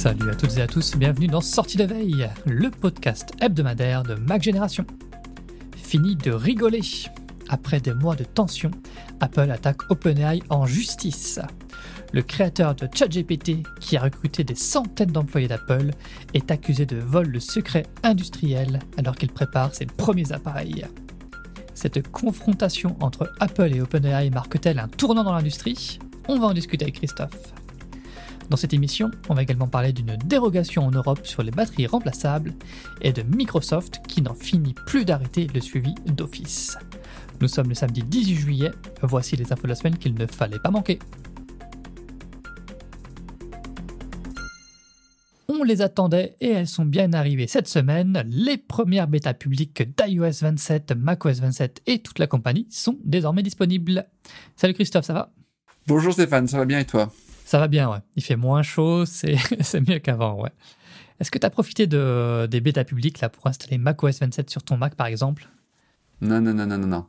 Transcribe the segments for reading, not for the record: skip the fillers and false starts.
Salut à toutes et à tous, bienvenue dans Sortie de veille, le podcast hebdomadaire de Mac Génération. Fini de rigoler. Après des mois de tension, Apple attaque OpenAI en justice. Le créateur de ChatGPT, qui a recruté des centaines d'employés d'Apple, est accusé de vol de secrets industriels alors qu'il prépare ses premiers appareils. Cette confrontation entre Apple et OpenAI marque-t-elle un tournant dans l'industrie ? On va en discuter avec Christophe. Dans cette émission, on va également parler d'une dérogation en Europe sur les batteries remplaçables et de Microsoft qui n'en finit plus d'arrêter le suivi d'Office. Nous sommes le samedi 18 juillet, voici les infos de la semaine qu'il ne fallait pas manquer. On les attendait et elles sont bien arrivées cette semaine. Les premières bêtas publiques d'iOS 27, macOS 27 et toute la compagnie sont désormais disponibles. Salut Christophe, ça va ? Bonjour Stéphane, ça va bien et toi ? Ça va bien, ouais. Il fait moins chaud, c'est mieux qu'avant, ouais. Est-ce que tu as profité des bêtas publiques là, pour installer macOS 27 sur ton Mac, par exemple ? Non. Non,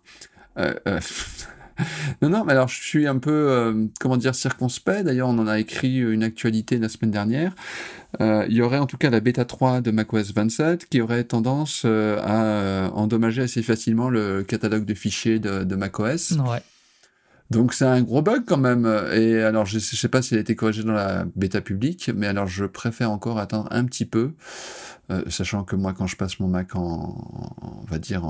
mais alors je suis un peu, circonspect. D'ailleurs, on en a écrit une actualité la semaine dernière. Il y aurait en tout cas la bêta 3 de macOS 27 qui aurait tendance à endommager assez facilement le catalogue de fichiers de macOS. Ouais. Donc c'est un gros bug quand même. Et alors je sais pas s'il a été corrigé dans la bêta publique, mais alors je préfère encore attendre un petit peu, sachant que moi quand je passe mon Mac en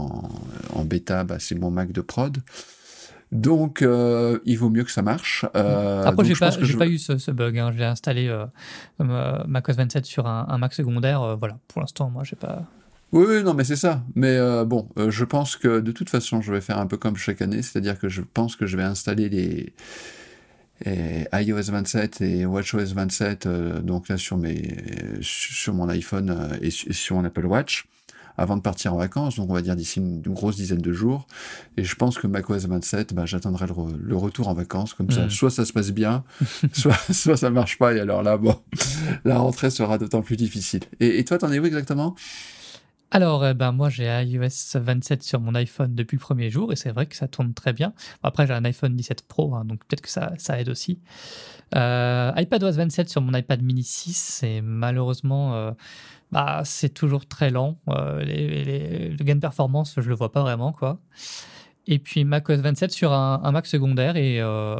bêta, c'est mon Mac de prod. Donc il vaut mieux que ça marche. Après j'ai pas eu ce bug. Hein. J'ai installé macOS 27 sur un Mac secondaire. Voilà, pour l'instant moi j'ai pas. Oui, non, mais c'est ça. Mais je pense que de toute façon, je vais faire un peu comme chaque année, c'est-à-dire que je pense que je vais installer les iOS 27 et watchOS 27, donc là sur mon iPhone et sur mon Apple Watch, avant de partir en vacances, donc on va dire d'ici une grosse dizaine de jours. Et je pense que macOS 27, j'attendrai le retour en vacances, comme ça, soit ça se passe bien, soit ça marche pas, et alors là, la rentrée sera d'autant plus difficile. Et toi, t'en es où exactement ? Alors, moi, j'ai iOS 27 sur mon iPhone depuis le premier jour et c'est vrai que ça tourne très bien. Après, j'ai un iPhone 17 Pro, hein, donc peut-être que ça aide aussi. iPadOS 27 sur mon iPad mini 6 et malheureusement, c'est toujours très lent. Le gain de performance, je le vois pas vraiment, quoi. Et puis macOS 27 sur un Mac secondaire et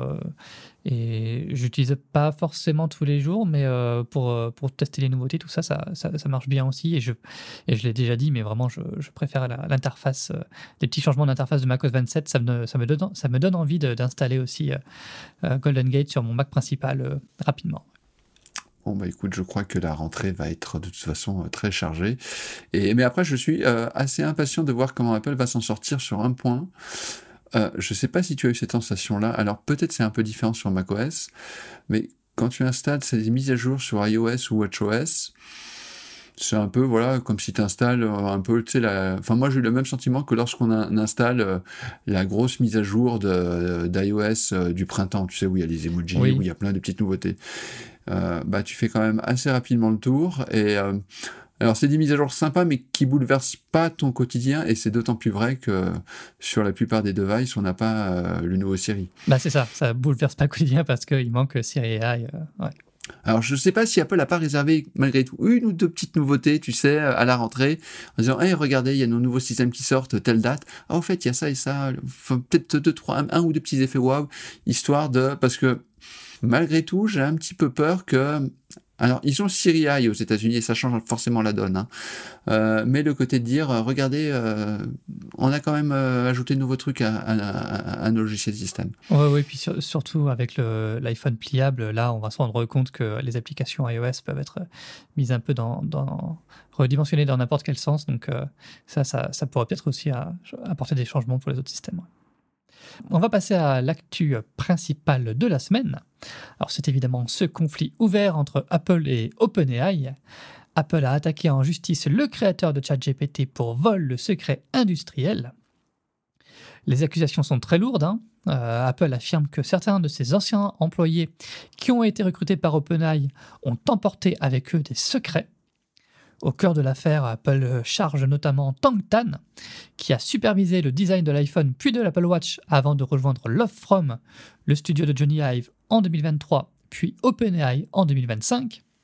j'utilise pas forcément tous les jours, mais pour tester les nouveautés, tout ça marche bien aussi. Et je l'ai déjà dit, mais vraiment, je préfère l'interface, les petits changements d'interface de macOS 27. Ça me donne envie d'installer aussi Golden Gate sur mon Mac principal rapidement. Bon, écoute, je crois que la rentrée va être de toute façon très chargée. Mais après, je suis assez impatient de voir comment Apple va s'en sortir sur un point. Je sais pas si tu as eu cette sensation-là. Alors, peut-être c'est un peu différent sur macOS, mais quand tu installes ces mises à jour sur iOS ou watchOS, c'est un peu, comme si tu installes un peu, moi, j'ai eu le même sentiment que lorsqu'on installe la grosse mise à jour d'iOS du printemps, tu sais, où il y a les emojis, oui. Où il y a plein de petites nouveautés. Tu fais quand même assez rapidement le tour et alors c'est des mises à jour sympas mais qui bouleversent pas ton quotidien et c'est d'autant plus vrai que sur la plupart des devices on n'a pas le nouveau Siri. C'est ça bouleverse pas le quotidien parce qu'il manque Siri AI. Ouais. Alors je sais pas si Apple n'a pas réservé malgré tout une ou deux petites nouveautés, tu sais, à la rentrée, en disant hey, regardez, il y a nos nouveaux systèmes qui sortent, telle date. Ah au fait il y a ça et ça, peut-être un ou deux petits effets wow, histoire parce que malgré tout, j'ai un petit peu peur que... Alors, ils ont Siri AI aux États-Unis et ça change forcément la donne. Hein. Mais le côté de dire, regardez, on a quand même ajouté de nouveaux trucs à nos logiciels système. Oui, puis surtout avec l'iPhone pliable, là, on va se rendre compte que les applications iOS peuvent être mises un peu redimensionnées dans n'importe quel sens. Donc, ça pourrait peut-être aussi apporter des changements pour les autres systèmes. Ouais. On va passer à l'actu principale de la semaine. Alors c'est évidemment ce conflit ouvert entre Apple et OpenAI. Apple a attaqué en justice le créateur de ChatGPT pour vol de secrets industriels. Les accusations sont très lourdes. Apple affirme que certains de ses anciens employés qui ont été recrutés par OpenAI ont emporté avec eux des secrets. Au cœur de l'affaire, Apple charge notamment Tang Tan, qui a supervisé le design de l'iPhone puis de l'Apple Watch avant de rejoindre Love From, le studio de Johnny Ive en 2023, puis OpenAI en 2025.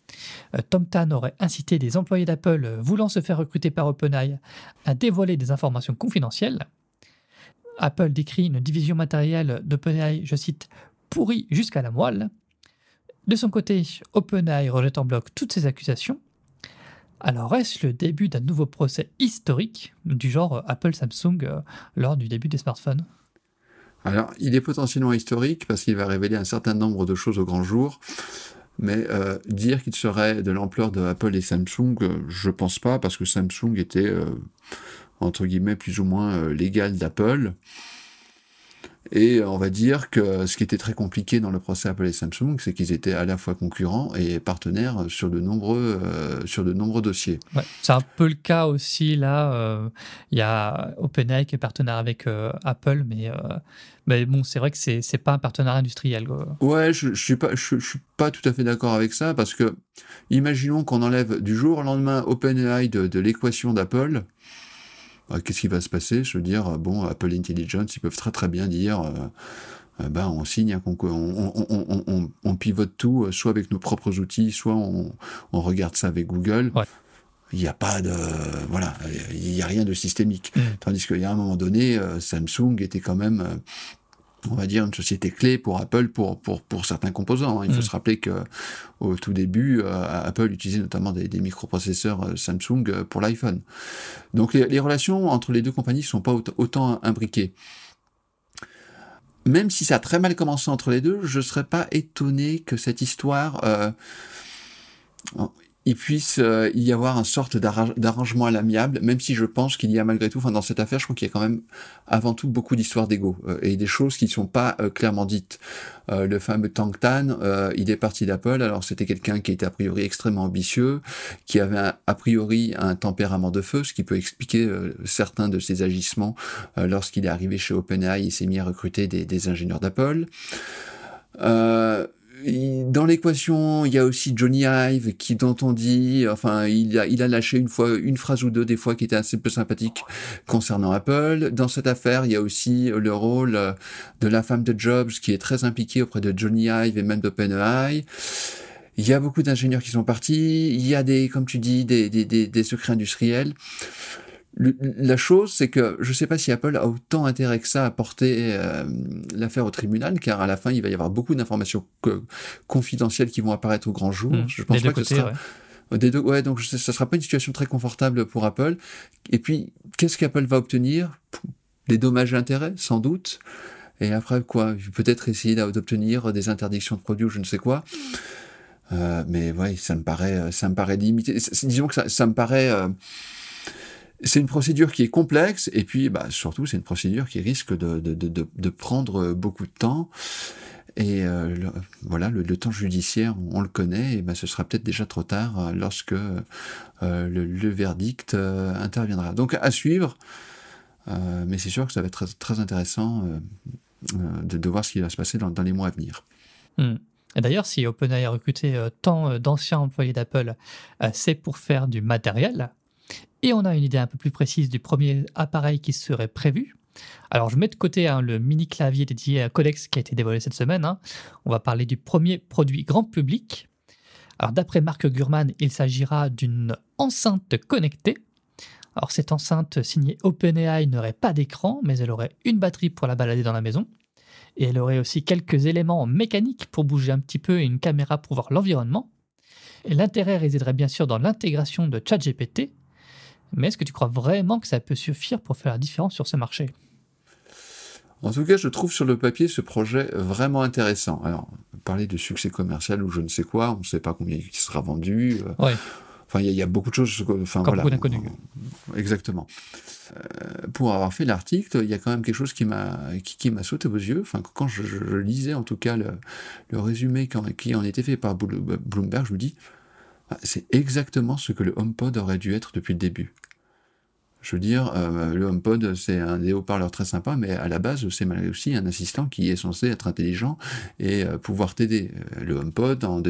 Tom Tan aurait incité des employés d'Apple voulant se faire recruter par OpenAI à dévoiler des informations confidentielles. Apple décrit une division matérielle d'OpenAI, je cite, pourrie jusqu'à la moelle. De son côté, OpenAI rejette en bloc toutes ces accusations. Alors est-ce le début d'un nouveau procès historique du genre Apple-Samsung lors du début des smartphones ? Alors, il est potentiellement historique parce qu'il va révéler un certain nombre de choses au grand jour, mais dire qu'il serait de l'ampleur de Apple et Samsung, je pense pas, parce que Samsung était, entre guillemets, plus ou moins l'égal d'Apple. Et on va dire que ce qui était très compliqué dans le procès Apple et Samsung, c'est qu'ils étaient à la fois concurrents et partenaires sur de nombreux dossiers. Ouais, c'est un peu le cas aussi là. Il y a OpenAI qui est partenaire avec Apple, mais bon, c'est vrai que c'est pas un partenariat industriel, quoi. Ouais, je suis pas tout à fait d'accord avec ça, parce que imaginons qu'on enlève du jour au lendemain OpenAI de l'équation d'Apple. Qu'est-ce qui va se passer ? Je veux dire, bon, Apple Intelligence, ils peuvent très très bien dire, on signe, on pivote tout, soit avec nos propres outils, soit on regarde ça avec Google. Ouais. Il n'y a pas de, voilà, il n'y a rien de systémique. Tandis qu'il y a un moment donné, Samsung était quand même, on va dire, une société clé pour Apple pour certains composants. Il faut se rappeler que au tout début, Apple utilisait notamment des microprocesseurs Samsung pour l'iPhone. Donc les relations entre les deux compagnies ne sont pas autant imbriquées. Même si ça a très mal commencé entre les deux, je ne serais pas étonné que cette histoire... il puisse y avoir une sorte d'arrangement à l'amiable, même si je pense qu'il y a malgré tout, dans cette affaire, je crois qu'il y a quand même avant tout beaucoup d'histoires d'ego et des choses qui ne sont pas clairement dites. Le fameux Tom Tan, il est parti d'Apple, alors c'était quelqu'un qui était a priori extrêmement ambitieux, qui avait a priori un tempérament de feu, ce qui peut expliquer certains de ses agissements lorsqu'il est arrivé chez OpenAI et s'est mis à recruter des ingénieurs d'Apple. Dans l'équation, il y a aussi Johnny Ive dont on dit, il a lâché une phrase ou deux des fois qui était assez peu sympathique concernant Apple. Dans cette affaire, il y a aussi le rôle de la femme de Jobs qui est très impliquée auprès de Johnny Ive et même d'OpenAI. Il y a beaucoup d'ingénieurs qui sont partis. Il y a comme tu dis, des secrets industriels. La chose, c'est que je ne sais pas si Apple a autant intérêt que ça à porter l'affaire au tribunal, car à la fin, il va y avoir beaucoup d'informations confidentielles qui vont apparaître au grand jour. Je pense pas que ce sera... Ouais. Donc ça ne sera pas une situation très confortable pour Apple. Et puis, qu'est-ce qu'Apple va obtenir ? Des dommages et intérêts, sans doute. Et après, quoi ? Peut-être essayer d'obtenir des interdictions de produits ou je ne sais quoi. Mais ouais, ça me paraît limité. Disons que ça me paraît... C'est une procédure qui est complexe, et puis surtout c'est une procédure qui risque de prendre beaucoup de temps. Et le temps judiciaire, on le connaît, et ce sera peut-être déjà trop tard lorsque le verdict interviendra. Donc à suivre, mais c'est sûr que ça va être très, très intéressant de voir ce qui va se passer dans les mois à venir. Et d'ailleurs, si OpenAI a recruté tant d'anciens employés d'Apple, c'est pour faire du matériel. Et on a une idée un peu plus précise du premier appareil qui serait prévu. Alors, je mets de côté le mini clavier dédié à Codex qui a été dévoilé cette semaine. On va parler du premier produit grand public. Alors, d'après Mark Gurman, il s'agira d'une enceinte connectée. Alors, cette enceinte signée OpenAI n'aurait pas d'écran, mais elle aurait une batterie pour la balader dans la maison. Et elle aurait aussi quelques éléments mécaniques pour bouger un petit peu et une caméra pour voir l'environnement. Et l'intérêt résiderait bien sûr dans l'intégration de ChatGPT. Mais est-ce que tu crois vraiment que ça peut suffire pour faire la différence sur ce marché ? En tout cas, je trouve sur le papier ce projet vraiment intéressant. Alors, parler de succès commercial ou je ne sais quoi, on ne sait pas combien il sera vendu. Ouais. Il y a beaucoup de choses. Beaucoup d'inconnus. Exactement. Pour avoir fait l'article, il y a quand même quelque chose qui m'a sauté aux yeux. Quand je lisais en tout cas le résumé qui en était fait par Bloomberg, je me dis, c'est exactement ce que le HomePod aurait dû être depuis le début. Je veux dire, le HomePod, c'est un des haut-parleurs très sympa, mais à la base, c'est aussi un assistant qui est censé être intelligent et pouvoir t'aider. Le HomePod, en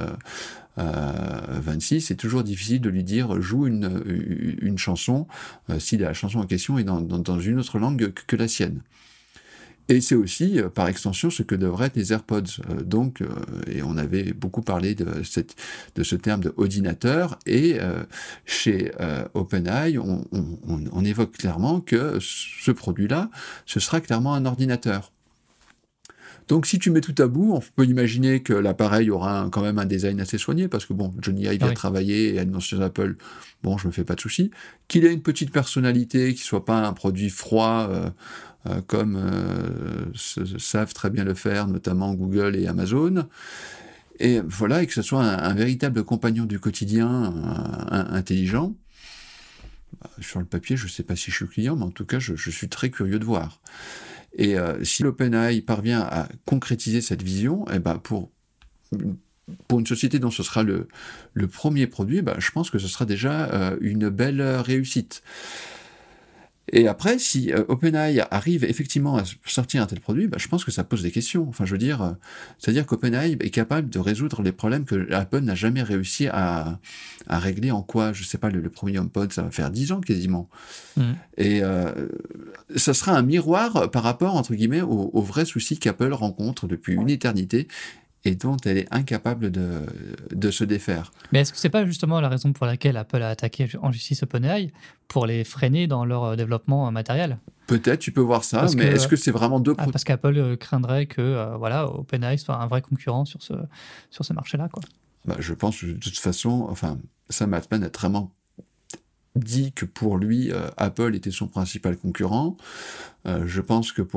2026, c'est toujours difficile de lui dire « joue une chanson » si la chanson en question est dans une autre langue que la sienne. Et c'est aussi, par extension, ce que devraient être les AirPods. Et on avait beaucoup parlé de ce terme de ordinateur, et chez OpenAI, on évoque clairement que ce produit-là, ce sera clairement un ordinateur. Donc, si tu mets tout à bout, on peut imaginer que l'appareil aura quand même un design assez soigné, parce que bon, Johnny Ive a travaillé et annoncé chez Apple, bon, je me fais pas de soucis. Qu'il ait une petite personnalité, qu'il soit pas un produit froid, comme savent très bien le faire, notamment Google et Amazon. Et voilà, et que ce soit un véritable compagnon du quotidien, intelligent. Sur le papier, je ne sais pas si je suis client, mais en tout cas, je suis très curieux de voir. Et si l'OpenAI parvient à concrétiser cette vision, eh ben pour une société dont ce sera le premier produit, je pense que ce sera déjà une belle réussite. Et après, si OpenAI arrive effectivement à sortir un tel produit, je pense que ça pose des questions. Enfin, je veux dire, c'est-à-dire qu'OpenAI est capable de résoudre les problèmes que Apple n'a jamais réussi à régler en quoi, je sais pas, le premier HomePod, ça va faire 10 ans quasiment. Et ça sera un miroir par rapport, entre guillemets, aux vrais soucis qu'Apple rencontre depuis une éternité, et dont elle est incapable de se défaire. Mais est-ce que c'est pas justement la raison pour laquelle Apple a attaqué en justice OpenAI, pour les freiner dans leur développement matériel? Peut-être, tu peux voir ça, mais est-ce que c'est vraiment deux parce qu'Apple craindrait que OpenAI soit un vrai concurrent sur ce marché-là, quoi. Je pense que de toute façon, enfin, Sam Altman a vraiment dit que pour lui, Apple était son principal concurrent. Je pense que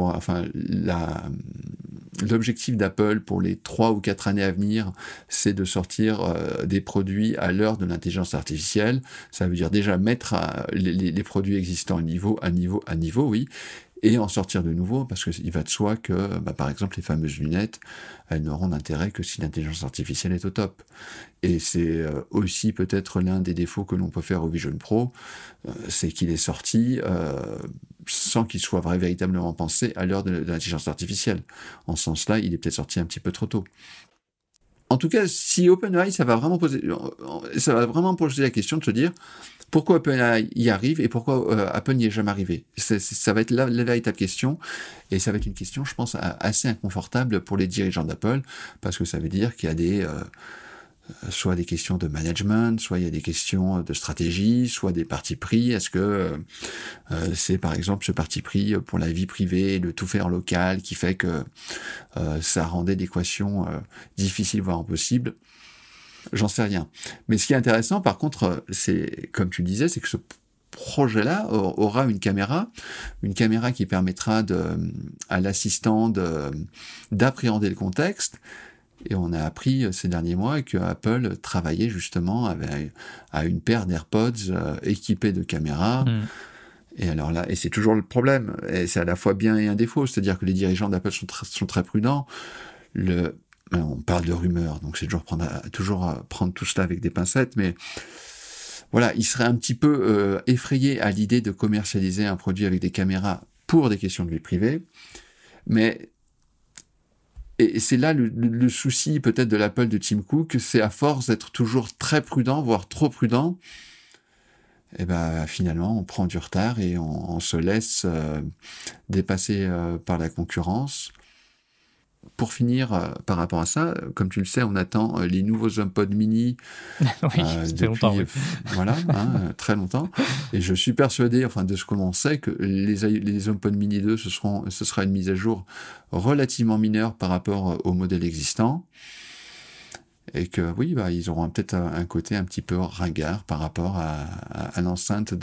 l'objectif d'Apple pour les 3 ou 4 années à venir, c'est de sortir des produits à l'heure de l'intelligence artificielle. Ça veut dire déjà mettre les produits existants à niveau, oui, et en sortir de nouveaux, parce qu'il va de soi que, par exemple, les fameuses lunettes, elles n'auront d'intérêt que si l'intelligence artificielle est au top. Et c'est aussi peut-être l'un des défauts que l'on peut faire au Vision Pro, c'est qu'il est sorti sans qu'il soit véritablement pensé à l'heure de l'intelligence artificielle. En ce sens-là, il est peut-être sorti un petit peu trop tôt. En tout cas, si OpenAI, ça va vraiment poser la question de se dire pourquoi OpenAI y arrive et pourquoi Apple n'y est jamais arrivé. Ça va être la véritable question, et ça va être une question, je pense, assez inconfortable pour les dirigeants d'Apple, parce que ça veut dire qu'il y a soit des questions de management, soit il y a des questions de stratégie, soit des partis pris. Est-ce que c'est par exemple ce parti pris pour la vie privée, le tout faire local, qui fait que ça rendait l'équation difficile, voire impossible? J'en sais rien. Mais ce qui est intéressant, par contre, c'est, comme tu disais, c'est que ce projet-là aura une caméra qui permettra à l'assistant d'appréhender le contexte. Et on a appris ces derniers mois que Apple travaillait justement à une paire d'AirPods équipés de caméras. Et alors là, et c'est toujours le problème, et c'est à la fois bien et un défaut, c'est-à-dire que les dirigeants d'Apple sont très prudents. On parle de rumeurs, donc c'est toujours prendre tout cela avec des pincettes, mais voilà, ils seraient un petit peu effrayés à l'idée de commercialiser un produit avec des caméras pour des questions de vie privée. Et c'est là le souci peut-être de l'Apple de Tim Cook, c'est à force d'être toujours très prudent, voire trop prudent, et finalement on prend du retard et on se laisse dépasser par la concurrence. Pour finir, par rapport à ça, comme tu le sais, on attend les nouveaux HomePod mini depuis longtemps, oui. Voilà, très longtemps. Et je suis persuadé, de ce que l'on sait, que les HomePod mini 2, ce sera une mise à jour relativement mineure par rapport au modèle existant. Et que oui, ils auront peut-être un côté un petit peu ringard par rapport à l'enceinte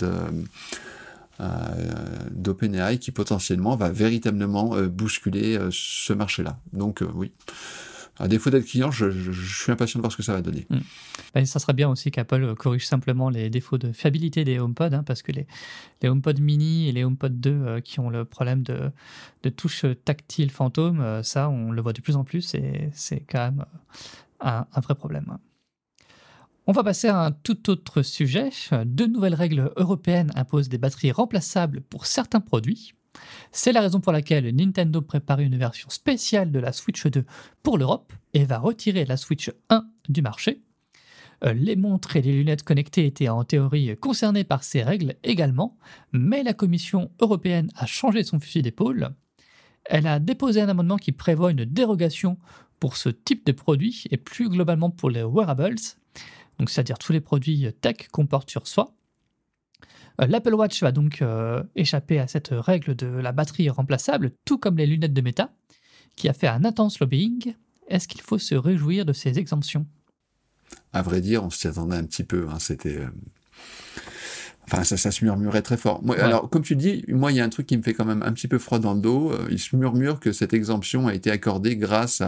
d'OpenAI qui potentiellement va véritablement bousculer ce marché-là. Donc oui, à défaut d'être client, je suis impatient de voir ce que ça va donner. Ça serait bien aussi qu'Apple corrige simplement les défauts de fiabilité des HomePod, parce que les HomePod mini et les HomePod 2 qui ont le problème de touche tactile fantôme, ça on le voit de plus en plus, et c'est quand même un vrai problème. On va passer à un tout autre sujet. 2 nouvelles règles européennes imposent des batteries remplaçables pour certains produits. C'est la raison pour laquelle Nintendo prépare une version spéciale de la Switch 2 pour l'Europe et va retirer la Switch 1 du marché. Les montres et les lunettes connectées étaient en théorie concernées par ces règles également, mais la Commission européenne a changé son fusil d'épaule. Elle a déposé un amendement qui prévoit une dérogation pour ce type de produit et plus globalement pour les wearables, donc c'est-à-dire tous les produits tech qu'on porte sur soi. L'Apple Watch va donc échapper à cette règle de la batterie remplaçable, tout comme les lunettes de Meta, qui a fait un intense lobbying. Est-ce qu'il faut se réjouir de ces exemptions ? À vrai dire, on s'y attendait un petit peu. C'était... Enfin, ça se murmurait très fort. Moi, alors, comme tu dis, moi, il y a un truc qui me fait quand même un petit peu froid dans le dos. Il se murmure que cette exemption a été accordée grâce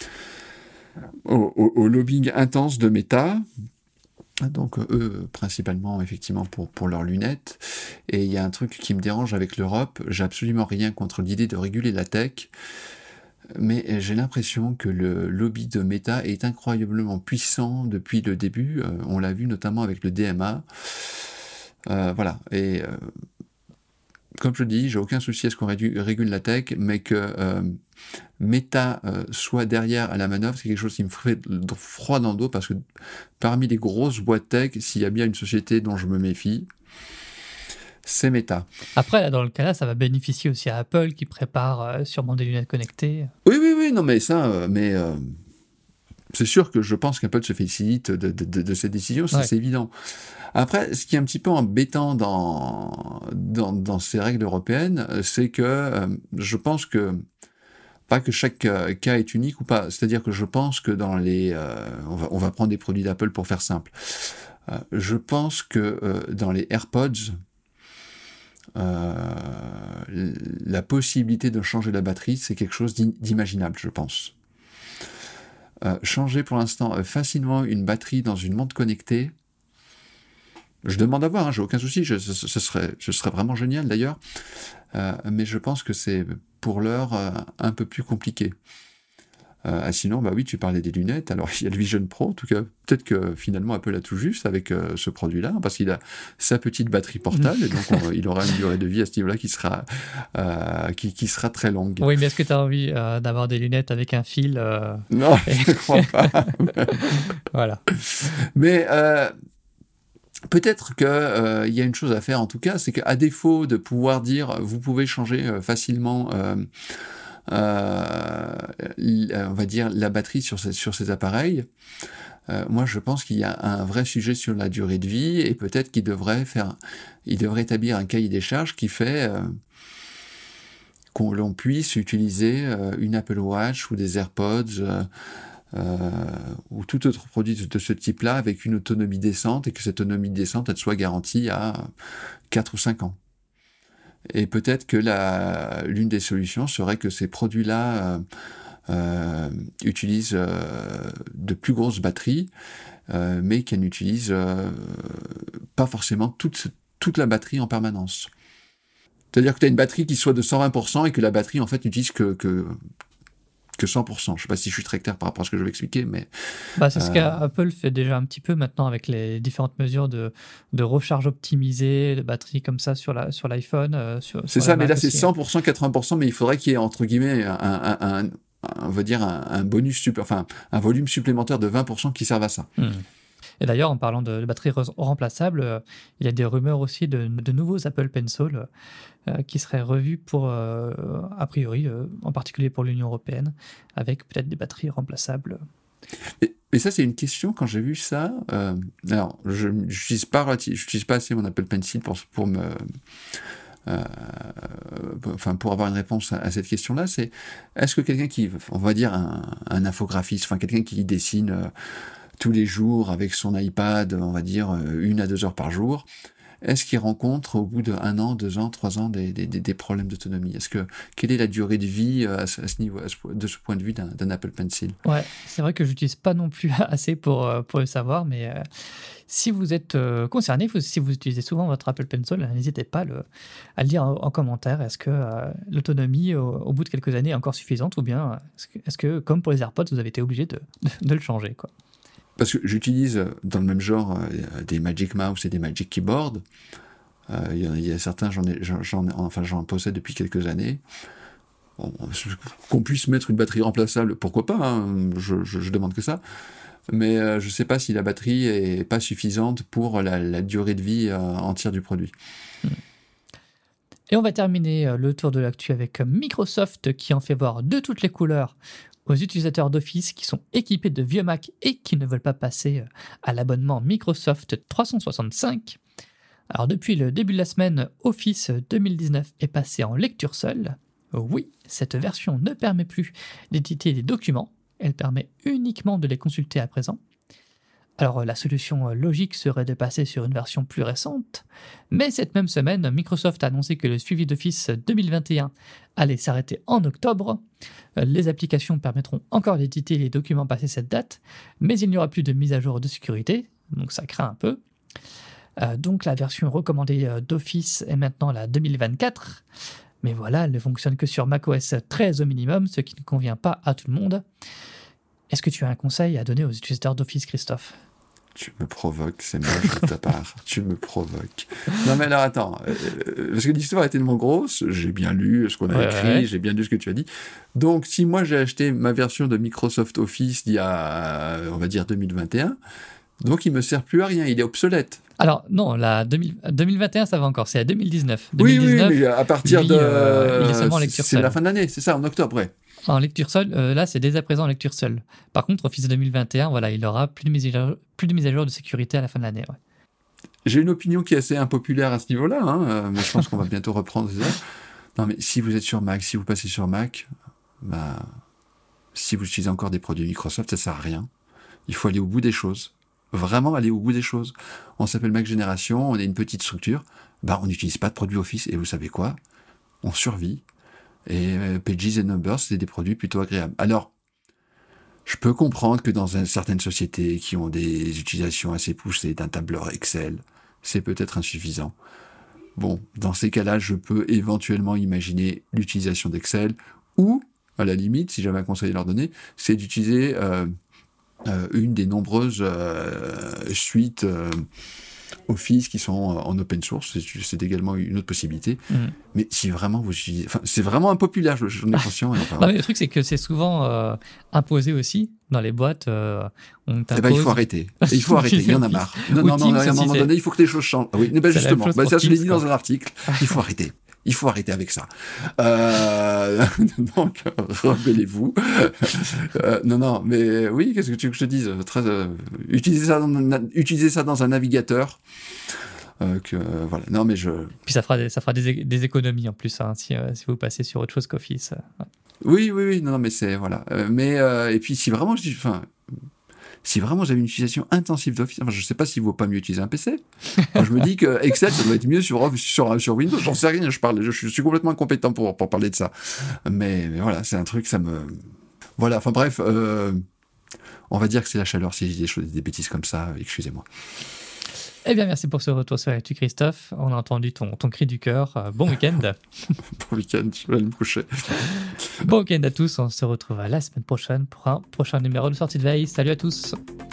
au lobbying intense de Meta. Donc, eux, principalement, effectivement, pour leurs lunettes. Et il y a un truc qui me dérange avec l'Europe. J'ai absolument rien contre l'idée de réguler la tech. Mais j'ai l'impression que le lobby de Meta est incroyablement puissant depuis le début. On l'a vu notamment avec le DMA. Voilà. Et comme je le dis, j'ai aucun souci à ce qu'on régule la tech, mais que Meta soit derrière à la manœuvre, c'est quelque chose qui me fait froid dans le dos, parce que parmi les grosses boîtes tech, s'il y a bien une société dont je me méfie, c'est Meta. Après, là, dans le cas-là, ça va bénéficier aussi à Apple qui prépare sûrement des lunettes connectées. Oui, non, mais ça, c'est sûr que je pense qu'Apple se félicite de ces décisions, c'est évident. Après, ce qui est un petit peu embêtant dans ces règles européennes, c'est que je pense que, pas que chaque cas est unique ou pas, c'est-à-dire que je pense que dans les... on va prendre des produits d'Apple pour faire simple. Je pense que dans les AirPods, la possibilité de changer la batterie, c'est quelque chose d'imaginable, je pense. Changer pour l'instant facilement une batterie dans une montre connectée, je demande à voir, j'ai aucun souci, ce serait vraiment génial d'ailleurs, mais je pense que c'est pour l'heure un peu plus compliqué. Sinon, bah oui, tu parlais des lunettes, alors il y a le Vision Pro, en tout cas, peut-être que finalement Apple a tout juste avec ce produit-là, parce qu'il a sa petite batterie portable, et donc il aura une durée de vie à ce niveau-là qui sera très longue. Oui, mais est-ce que tu as envie d'avoir des lunettes avec un fil Non, je ne crois pas. Voilà. Mais peut-être qu'il y a une chose à faire en tout cas, c'est qu'à défaut de pouvoir dire vous pouvez changer facilement on va dire la batterie sur ces appareils, moi je pense qu'il y a un vrai sujet sur la durée de vie, et peut-être qu'il devrait établir un cahier des charges qui fait qu'on l'on puisse utiliser une Apple Watch ou des AirPods ou tout autre produit de ce type-là avec une autonomie décente, et que cette autonomie décente elle soit garantie à 4 ou 5 ans. Et peut-être que l'une des solutions serait que ces produits-là utilisent de plus grosses batteries, mais qu'elles n'utilisent pas forcément toute la batterie en permanence. C'est-à-dire que tu as une batterie qui soit de 120% et que la batterie en fait n'utilise que 100%. Je ne sais pas si je suis très clair par rapport à ce que je vais expliquer, mais... c'est ce qu'Apple fait déjà un petit peu maintenant avec les différentes mesures de recharge optimisée, de batterie comme ça sur l'iPhone. C'est ça, mais là c'est 100%, 80%, mais il faudrait qu'il y ait entre guillemets on va dire un bonus, un volume supplémentaire de 20% qui serve à ça. Et d'ailleurs, en parlant de batterie remplaçable, il y a des rumeurs aussi de nouveaux Apple Pencil qui seraient revus pour, a priori, en particulier pour l'Union européenne, avec peut-être des batteries remplaçables. Et ça, c'est une question, quand j'ai vu ça, alors, je n'utilise pas assez mon Apple Pencil pour avoir une réponse à cette question-là, c'est est-ce que quelqu'un qui, on va dire un infographiste, quelqu'un qui dessine tous les jours avec son iPad, on va dire 1 à 2 heures par jour, est-ce qu'il rencontre au bout de 1 an, 2 ans, 3 ans des problèmes d'autonomie ? Quelle est la durée de vie à ce niveau, de ce point de vue d'un Apple Pencil ? Ouais, c'est vrai que je n'utilise pas non plus assez pour le savoir, mais si vous êtes concerné, si vous utilisez souvent votre Apple Pencil, n'hésitez pas à le dire en commentaire. Est-ce que l'autonomie au bout de quelques années est encore suffisante, ou bien est-ce que comme pour les AirPods, vous avez été obligé de le changer, quoi ? Parce que j'utilise dans le même genre des Magic Mouse et des Magic Keyboard. Il y a certains, j'en possède depuis quelques années. Bon, qu'on puisse mettre une batterie remplaçable, pourquoi pas, hein, je demande que ça. Mais je ne sais pas si la batterie est pas suffisante pour la durée de vie entière du produit. Et on va terminer le tour de l'actu avec Microsoft qui en fait voir de toutes les couleurs aux utilisateurs d'Office qui sont équipés de vieux Mac et qui ne veulent pas passer à l'abonnement Microsoft 365. Alors depuis le début de la semaine, Office 2019 est passé en lecture seule. Oui, cette version ne permet plus d'éditer les documents, elle permet uniquement de les consulter à présent. Alors la solution logique serait de passer sur une version plus récente, mais cette même semaine, Microsoft a annoncé que le suivi d'Office 2021 allait s'arrêter en octobre. Les applications permettront encore d'éditer les documents passés cette date, mais il n'y aura plus de mise à jour de sécurité, donc ça craint un peu. Donc la version recommandée d'Office est maintenant la 2024, mais voilà, elle ne fonctionne que sur macOS 13 au minimum, ce qui ne convient pas à tout le monde. Est-ce que tu as un conseil à donner aux utilisateurs d'Office, Christophe ? Tu me provoques, c'est moche de ta part. Tu me provoques. Non mais alors attends, parce que l'histoire est tellement grosse, j'ai bien lu ce qu'on a écrit, j'ai bien lu ce que tu as dit. Donc si moi j'ai acheté ma version de Microsoft Office d'il y a, on va dire 2021, donc il me sert plus à rien, il est obsolète. Alors non, la 2021 ça va encore, c'est à 2019. 2019 oui, mais à partir lui, de... il est seulement en lecture seule. C'est la fin de l'année, c'est ça, en octobre, ouais. En lecture seule, là c'est dès à présent en lecture seule. Par contre, Office 2021, voilà, il aura plus de mise à jour de sécurité à la fin de l'année. Ouais. J'ai une opinion qui est assez impopulaire à ce niveau-là, hein, mais je pense qu'on va bientôt reprendre ça. Non mais si vous êtes sur Mac, si vous passez sur Mac, bah, si vous utilisez encore des produits Microsoft, ça sert à rien. Il faut aller au bout des choses. Vraiment aller au bout des choses. On s'appelle Mac Génération, on est une petite structure, bah, on n'utilise pas de produits Office, et vous savez quoi ? On survit. Et Pages et Numbers, c'est des produits plutôt agréables. Alors, je peux comprendre que dans certaines sociétés qui ont des utilisations assez poussées d'un tableur Excel, c'est peut-être insuffisant. Bon, dans ces cas-là, je peux éventuellement imaginer l'utilisation d'Excel, ou, à la limite, si j'avais un conseil à leur donner, c'est d'utiliser une des nombreuses suites Office qui sont en open source, c'est également une autre possibilité. Mais si vraiment vous utilisez... Enfin, c'est vraiment impopulaire, j'en ai conscience. Non, mais le truc, c'est que c'est souvent imposé aussi dans les boîtes. On il faut arrêter. Il faut arrêter, il y en a marre. Non, à un moment donné, il faut que les choses changent. Oui, mais justement, ça je l'ai dit dans un article, il faut arrêter. Il faut arrêter avec ça. Donc, rebellez-vous. Non, mais oui, qu'est-ce que tu veux que je te dise ? Utilisez ça dans un navigateur. Voilà. Non, mais Puis ça fera des économies en plus, hein, si vous passez sur autre chose qu'Office. Ouais. Oui. Non, mais c'est voilà. Et puis si vraiment j'avais une utilisation intensive d'Office, enfin, je ne sais pas s'il ne vaut pas mieux utiliser un PC. Enfin, je me dis que Excel, ça doit être mieux sur Windows. J'en sais rien, je suis complètement incompétent pour parler de ça. Mais voilà, c'est un truc, ça me... Voilà, enfin bref, on va dire que c'est la chaleur si je dis des bêtises comme ça, excusez-moi. Eh bien, merci pour ce retour sur l'actu, Christophe. On a entendu ton cri du cœur. Bon week-end. Bon week-end, je vais aller me coucher. Bon week-end à tous. On se retrouve la semaine prochaine pour un prochain numéro de Sortie de Veille. Salut à tous.